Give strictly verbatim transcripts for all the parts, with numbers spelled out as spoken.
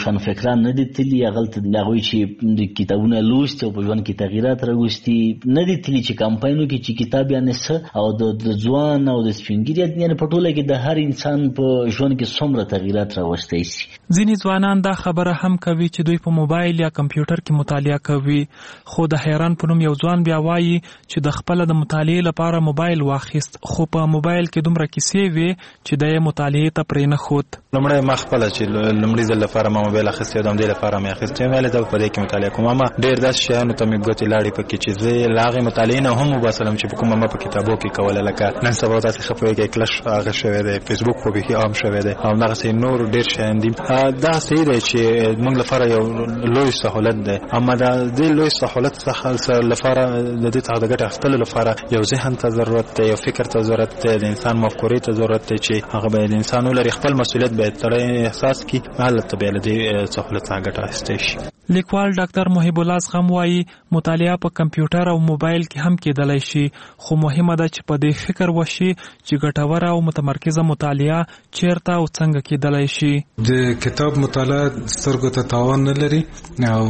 روشنفکران نه دي تللي، هغلته هغوی چې د کتابونه لوستي او په ژوند کې تغیرات راوستي نه دي تللي چې کمپاینو کې چې کتاب یعنې څه او د ځوان او د سپین ږیري یعنې په ټوله کې د هر انسان په ژوند کې څومره تغیرات راوستی شي. ځینې ځوانان دا خبره هم کوي چې دوی په موبایل یا کمپیوټر کې مطالعه کوي، خو د حیران په نوم یو ځوان بیا وایي چې د خپله د مطالعې لپاره موبایل واخیست، خو په موبایل کې دومره کیسې وې چې د یې مطالعې ته پرې نه ښود. لومړی ما خپله چې لومړي ځل لپاره ما موبایل اخیستی او د همدې لپاره مې اخیستی، ویلې زه به په دې کې مطالعه کوم. اما ډېر داسې شیانو ته مې ګوتې لاړې پکې چې زه یې له هغې مطالعې نه هم وباسلم چې په کومه ما په کتابو کې کوله. لکه نن سبا تاسې ښه پوهېږئ کلش هغه شوی دی، فیسبوک خو بیخي عام شوی دی او همدغسې نور ډېر شیان دي. دا صحیح دی چې موږ لپاره یو لوی سهولت دی، اما د دې لوی سهولت څخه لپاره د دې څخه د ګټې اخیستلو لپاره یو ذهن ته ضرورت دی، یو فکر ته ضرورت دی، د انسان مفکورې ته ضرورت دی چې هغه باید انسان ولري، خپل مسؤلیت باید سړی احساس کړي، هلته بیا له دې سهولت څخه ګټه اخیستی شي. لیکوال ډاکټر محب الله زغم وایي مطالعه په کمپیوټر او موبایل کې هم کېدلی شي، خو مهمه ده چې په دې فکر وشي چې ګټوره او متمرکزه مطالعه چیرته او څنګه کېدلی شي. د کتاب مطالعه سترګو ته تاوان نه لري او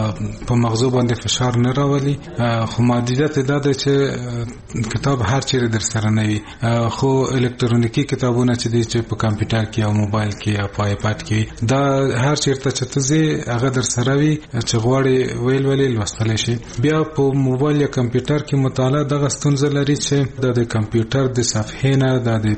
په مغزو باندې فشار نه راولي، خو محدودیت دا ده چې کتاب هر چیرې در سره نه وي، خو الکترونیکي کتابونه چې دي چې په کمپیوټر کې او موبایل کې یا په آیپاد کې دا هر چیرته چې ته ځې هغه در سره وي چې غواړي ویل ویل لوستلی شي. بیا په موبایل یا کمپیوټر کې مطالعه دغه ستونزه لري چې د د کمپیوټر د صفحې نه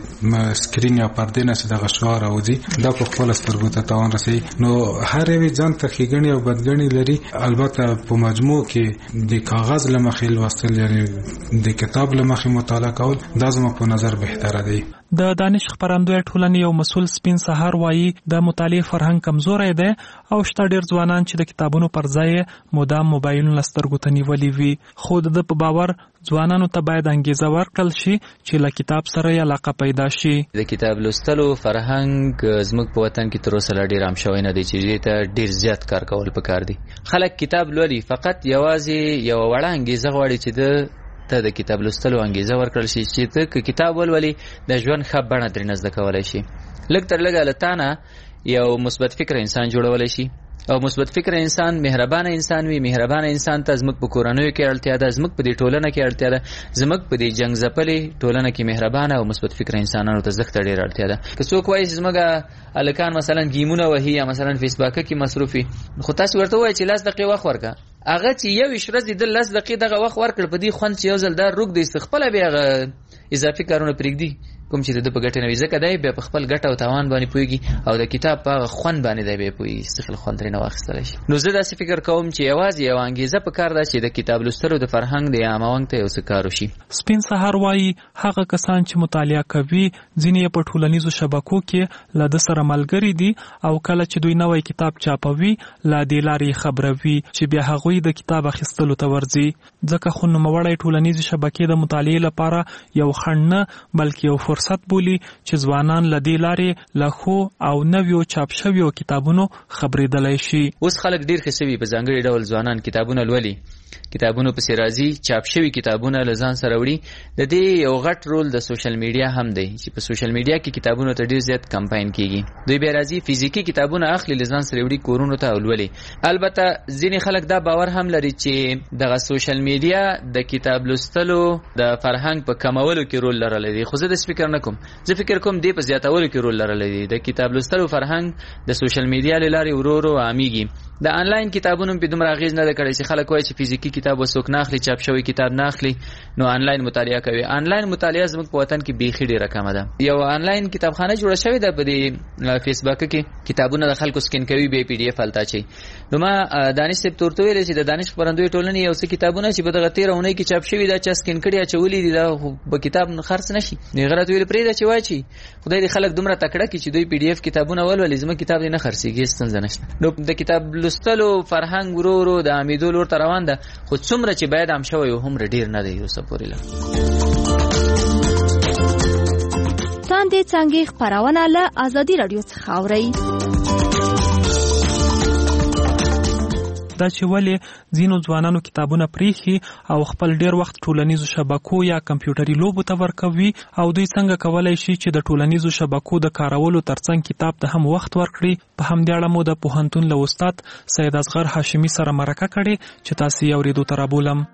د سکرین یا پردې نه چې دغه شعاع راوځي دا په خپله سترګو ته تاوان رسوي. نو هر یوې ځان ته ښېګڼې او بدګڼې لري. البته په مجموع کې د کاغذ له مخې لوستل یعنې د کتاب له مخې مطالعه کول دا زما په نظر بهتره دی. د دانش خپرندوی ټولنې یو مسؤل سپین سهار وایي د مطالعې فرهنګ کمزوری دی او شته ډېر ځوانان چې د کتابونو پر ځای مدام موبایلونه سترګو ته نیولي وي، خو د ده په باور ځوانانو ته باید انګیزه ورکړل شي چې له کتاب سره یې علاقه پیدا شي. د کتاب لوستلو فرهنګ زموږ په وطن کې تر اوسه لا ډېر عام شوی نه دی چې دې ته ډېر زیات کار کول پکار دي. خلک کتاب لولي، فقط یوازې یوه وړه انګیزه غواړي چې د ته د کتاب لوستلو انګیزه ورکړل شي چې ته که کتاب ولولي د ژوند ښه بڼه ترې نه زده کولی شي. لږ تر لږه له تا نه یو مثبت فکره انسان جوړولی شي او مثبت فکره انسان مهربانه انسان وي. مهربانه انسان ته زموږ په کورنیو کې اړتیا ده، زموږ په دې ټولنه کې اړتیا ده، زموږ په دې جنګ ځپلې ټولنه کې مهربانه او مثبت فکره انسانانو ته زښته ډېره اړتیا ده. که څوک وایي چې زموږ هلکان مثلا ګیمونه وهي یا مثلا فیسباکه کې مصروف وي، خو تاسې ورته ووایئ چې لس دقیقې وخت ورکړه، هغه چې یو ویشت ورځې د لس دقیقې دغه وخت ورکړ په دې خوند چې یو ځل دا روږ دی خپله بیا هغه اضافي کارونه پرېږدي کوم چې د ده په ګټه نه وي، ځکه دی بیا په خپل ګټه او تاوان باندې پوهېږي او د کتاب په هغه خوند باندې دی بیا پوهېږي چې څه خپل خوند ترې نه واخیستلی شي. نو زه داسې فکر کوم چې یوازې یوه انګېزه په کار ده چې د کتاب لوستلو د فرهنګ د عامونګ ته یو څه کار وشي. سپین سهار وایي هغه کسان چې مطالعه کوي ځینې یې په ټولنیزو شبکو کې له ده سره ملګري دي او کله چې دوی نوی کتاب چاپوي له دې لارې خبروي چې بیا هغوی د کتاب اخیستلو ته ورځي، ځکه خو نوموړی ټولنیزې شبکې د مطالعې لپاره یو خنډ نه بلکې یو فرصت بولي چې ځوانان له دې لارې له ښو او نویو چاپ شویو کتابونو خبرېدلی شي. اوس خلک ډېر ښه شوي په ځانګړي ډول ځوانان کتابونه لولي، کتابونو پسې راځي، چاپ شوي کتابونه له ځان سره وړي. د دې یو غټ رول د سوشل میډیا هم دی چې په سوشل میډیا کې کتابونو ته ډېر زیات کمپاین کیږي. دوی بیا راځي فزیکي کتابونه اخلي له ځان سره وړي کورونو ته او لولي. البته ځینې خلک دا باور هم لري چې دغه سوشل میډیا د کتاب لوستلو د فرهنګ په کمولو کې رول لرلی دی، خو زه داسې فکر نه کوم. زه فکر کوم دې په زیاتولو کې رول لرلی دی. د کتاب لوستلو فرهنګ د سوشل میډیا له لارې ورو ورو عامېږي. د آنلاین کتابونو په دومره اغېز نه ده کړی چې خلک وایي چې فزیکي کتاب وڅوک نه اخلي، چاپ شوی کتاب نه اخلي، نو آنلاین مطالعه کوي. آنلاین مطالعه زموږ په وطن کې بیخي ډېره کمه ده. یو آنلاین کتابخانه جوړه شوې ده په دې فیسبوک کې، کتابونه د خلکو سکین کوي بیا پی ډي اف هلته اچوي. نو ما دانش صاحب ته ورته ویلی چې د دانش خپرندوی ټولنې یو څه کتابونه چې په دغه تېره اونۍ کې چاپ شوي دا چا سکین کړي اچولي دي دا به کتاب خرڅ نه شي. نو هغه راته ویل پرېږده چې واچي، خدای دې خلک دومره تکړه کړي چې دوی پی ډي اف کتابونه ولولي، زموږ کتاب دې نه خرڅېږي، ستونزه نشته. نو د کتاب لوستلو فرهنګ ورو ورو د عامېدو لور ته روان ده، خو څومره چې باید عام شوی و هومره ډېر نه دی اوسه پورې. له تاندې څانګې خپرونه له ازادي راډیو څخه اورئ. دا چې ولې ځینو ځوانانو کتابونه پریښي او خپل ډیر وخت ټولنیزو شبکو یا کمپیوټري لوبو ته ورکوي او دوی څنګه کولای شي چې د ټولنیزو شبکو د کارولو ترڅنګ کتاب ته هم وخت ورکړي. په همدې اړه مو د پوهنتون له استاد سید اصغر هاشمي سره مرکه کړې چې تاسو یې اورېدو ته رابولم.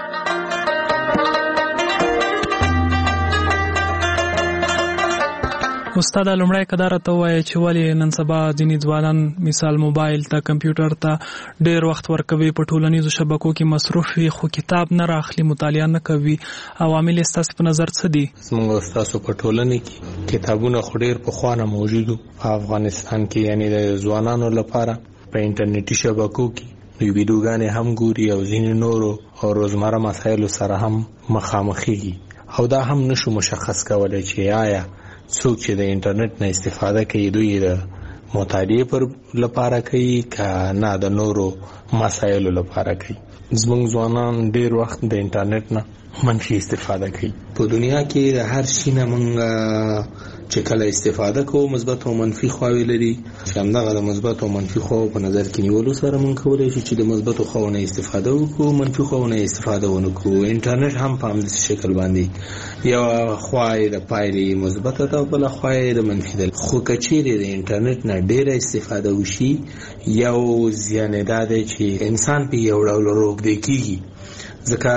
استاد لومړی کدار ته وایي چې ولې نن سبا ځینې ځوانان مثال موبایل ته کمپیوټر ته ډیر وخت ورکوي، په ټولنیزو شبکو کې مصروف وي خو کتاب نه راخلي، مطالعه نه کوي. عوامل ستاسو په نظر څه دي؟ زموږ تاسو په ټولنه کې کتابونه خو ډیر پخوانه موجودو په افغانستان کې، یعنی د ځوانانو لپاره په انټرنیټي شبکو کې دوی ویډیوګانې هم ګوري او ځینې نورو او روزمره مسایلو سره هم مخامخېږي او دا هم نشو مشخص کولای چې آیا څوک چې د انټرنیټ نه استفاده کوي دوی د مطالعې پر لپاره کوي که نه د نورو مسایلو لپاره کوي. زموږ ځوانان ډیر وخت د انټرنیټ نه منفي استفاده کوي. په دنیا کې د هر شي نه موږ چې کله استفاده کوو مثبت او منفي خواوې لري، چې همدغه د مثبت او منفي خواو په نظر کې نیولو سره موږ کولی شو چې د مثبتو خواو نه استفاده وکړو، منفي خواو نه استفاده ونه کړو. انټرنیټ هم په همداسې شکل باندې یوه خوا یې د پایلې مثبته ده او بله خوا یې د منفي ده. خو که چیرې د انټرنیټ نه ډېره استفاده وشي یو زیان یې دا دی چې انسان په یو ډول روږدی کېږي، ځکه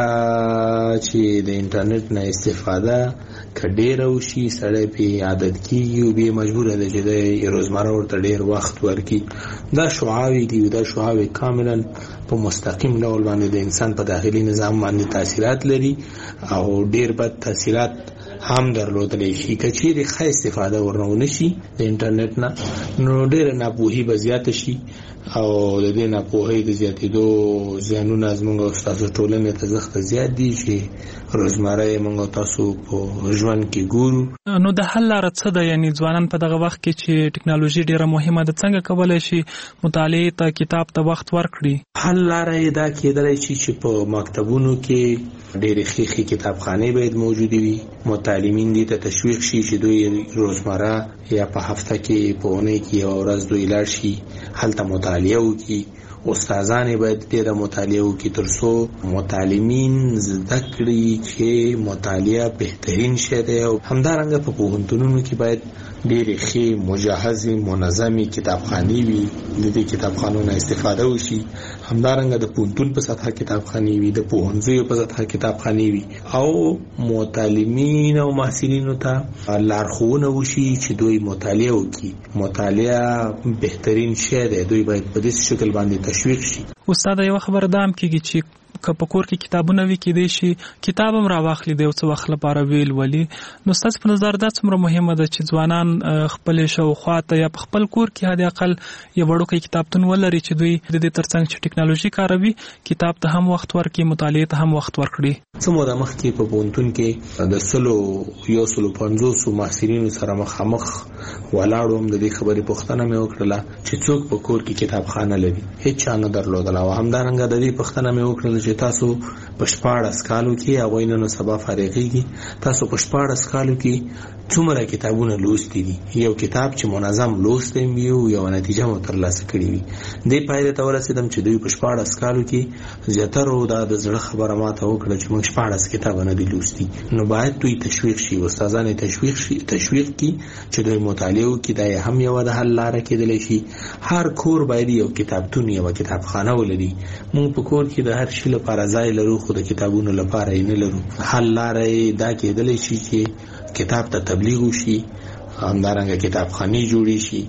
چې د انټرنیټ نه استفاده که ډېره وشي سړی پې عادت کېږي او بیا مجبوره ده چې دی روزمره ورته ډېر وخت ورکړي. دا شعاوې دي او دا شعاوې کاملا په مستقیم ډول باندې د انسان په داخلي نظام باندې تاثیرات لري او ډېر بد تاثیرات هم درلودلی شي. که چیرې ښه استفاده ورنه ونه شي د انټرنیټ نه نو ډېره ناپوهي به زیاته شي او د دې ناپوهۍ د زیاتېدو زیانونه زموږ او ستاسو ټولنې ته زښته زیات دي چې روزمره یې موږ او تاسو په ژوند کې ګورو. نو د حل لاره څه ده؟ یعنې ځوانان په دغه وخت کې چې ټکنالوژي ډېره مهمه ده څنګه کولی شي مطالعې ته کتاب ته وخت ورکړي؟ حل لاره یې دا کېدلی شي چې په مکتبونو کې ډېرې ښې ښې کتابخانې باید موجودې وي. متعلمین دې ته تشویق شي چې دوی روزمره یا په هفته کې په اونۍ کې یوه ورځ دوی لاړ شي هلته مطالعه وکړي. استادان باید ډېره مطالعه وکړي تر څو متعلمین زده کړي چې مطالعه بهترین شی دی او همدارنګه په پوهنتونونو کې باید ډېرې ښې مجهزې منظمې کتابخانې وي، د دې کتابخانو نه استفاده وشي. همدارنګه د پوهنتون په سطحه کتابخانې وي، د پوهنځیو په سطحه کتابخانې وي او متعلمین او محصلینو ته لارښوونه وشي چې دوی مطالعه وکړي. مطالعه بهترین شی دی، دوی باید په دې شکل باندې تشویق شي. استاد یو خبر دام کېږي چې که په کور کې کتابونه وي کېدای شي کتاب هم راواخلي د یو څه وخت لپاره ویل ولي. نو ستاسو په نظر دا څومره مهمه ده چې ځوانان خپل شاوخوا ته یا په خپل کور کې حد اقل یو وړوکی کتابتون ولري چې دوی د دې ترڅنګ چې ټکنالوژي کاروي کتاب ته هم وخت ورکړي، مطالعې ته هم وخت ورکړي؟ څه موده مخکې په پوهنتون کې د سلو یو سلو پنځوسو محصلینو سره مخامخ ولاړ وم. د دې خبرې پوښتنه مې وکړله چې څوک په کور کې کتابخانه لري؟ هیڅ چا نه درلودله. او همدارنګه د دې پوښتنه مې وکړله چې تاسو په شپاړس کالو کې هغوی نن سبا فارغېږي، تاسو په شپاړس کالو کې څومره کتابونه لوستي دي؟ یو کتاب چې منظم لوستی وي او یوه نتیجه مو ترلاسه کړې وي. دې پایلې ته ورسېدم چې دوی په شپاړس کالو کې زیاترو دا د زړه خبره ماته وکړه چې موږ شپاړس کتابه نه دي لوستي. نو باید دوی تشویق شي، استادان یې تشویق شي تشویق کړي چې دوی مطالعه وکړي. دا یې هم یوه د حل لاره کېدلی شي. هر کور باید یو کتابتون یوه کتابخانه ولري. موږ په کور کې د هر شي لپاره ځای لرو خو د کتابونو لپاره یې نه لرو. حل لاره یې دا کېدلی شي چې کتاب ته تبلیغ وشي، همدارنګه کتابخانې جوړې شي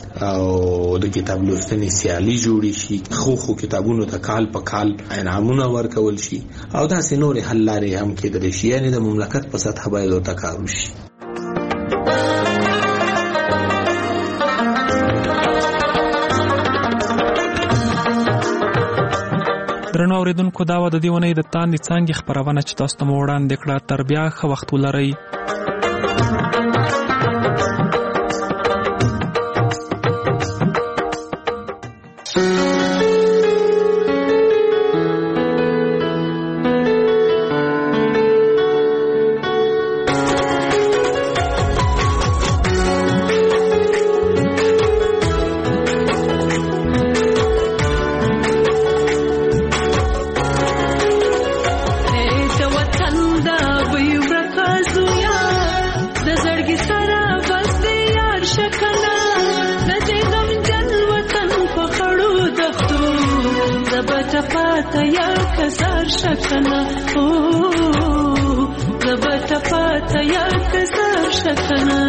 او د کتاب لوستنې سیالي جوړې شي، خو خو کتابونو ته کال په کال انعامونه ورکول شي او داسې نورې حل لارې هم کېدلی شي. یعنې د مملکت په سطحه باید ورته کار وشي. درنو اوریدونکو دا و د دې ونې د تاندې څانګې خپرونه چې تاسو ته مو وړاندې کړه. تر بیا ښه وخت ولرئ. زبتا پاتا یا کسار شکنا زبتا پاتا یا کسار شکنا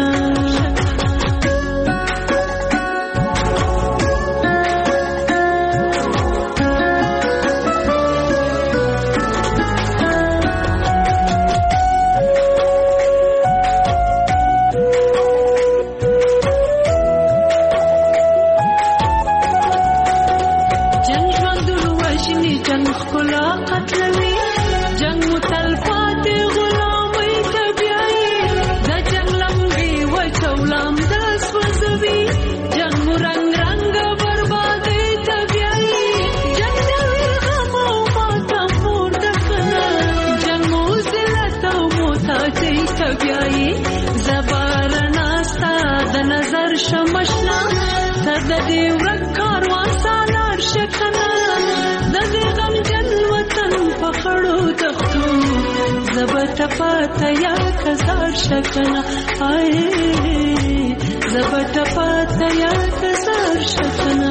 زبتا پاتا یا کسار شکنا آئے زبتا پاتا یا کسار شکنا